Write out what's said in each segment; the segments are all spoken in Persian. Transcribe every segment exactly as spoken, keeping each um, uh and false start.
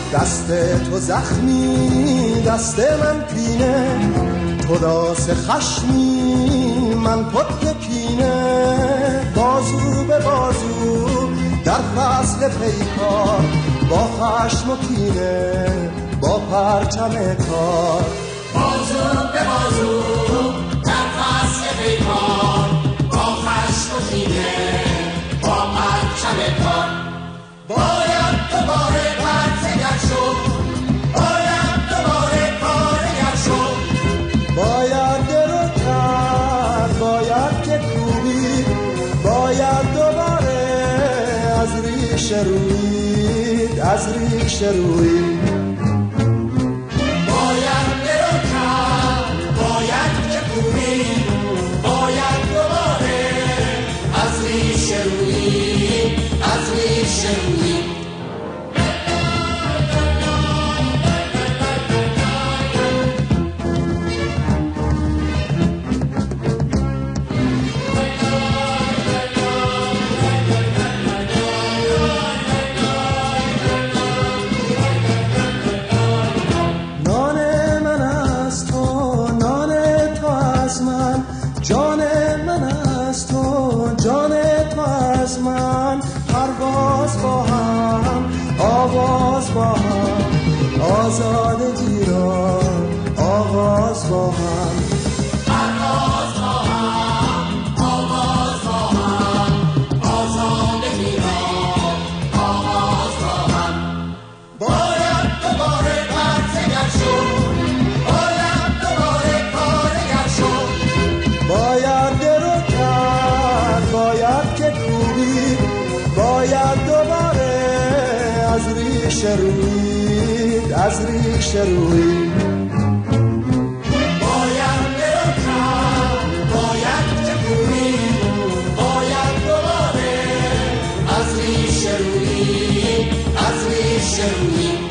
دست تو زخمی دست من پینه، تو داس خشمی من پت کینه. بازو به بازو در فصل پیکار، با خشم و کینه با پرچم کار. بازو به بازو در فصل پیکار، با خشم و کینه با پرچم کار. باید دوباره پرتگر شد، باید دوباره کارگر شد. باید درو کرد، باید که کوبی، باید دوباره از ریش روید، از ریش روید. باید درو کرد، باید که کوبی، باید دوباره از ریش روید، از ریش روید. جان من از تو، جان تو از من، پرواز با هم، آواز با هم، آزادگی را آغاز با هم. پرواز با هم، آواز با هم، آزادگی را آغاز با هم. باید دوباره پرتگر شد، باید دوباره کارگر شد. باید درو کرد، باید که کوبی، باید دوباره از ریش روید، از ریش روید. باید درو کرد، باید که کوبی، باید دوباره از ریش روید، از ریش روید.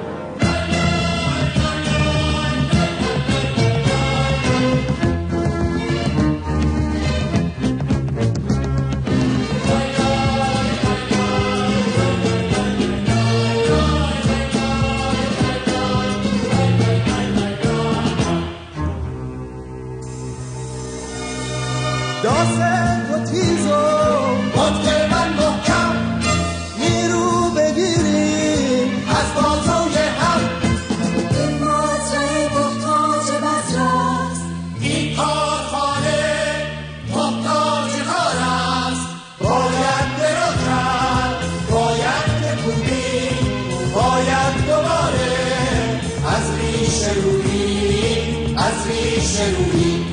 داس تو تیز و قطب من محکم، نیرو بگیریم از بازوی هم. این مزرعه محتاج بذر است، این کارخانه محتاج کار است. باید درو کرد، باید که کوبی، باید دوباره از ریش روید، از ریش روید.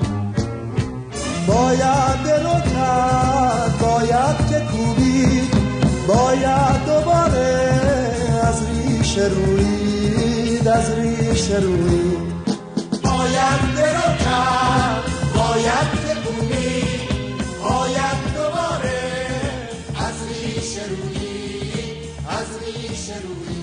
باید درو کرد، باید که کوبی، باید دوباره از ریش روید، از ریش روید. باید درو کرد، باید که کوبی، باید دوباره از ریش روید، از ریش روید.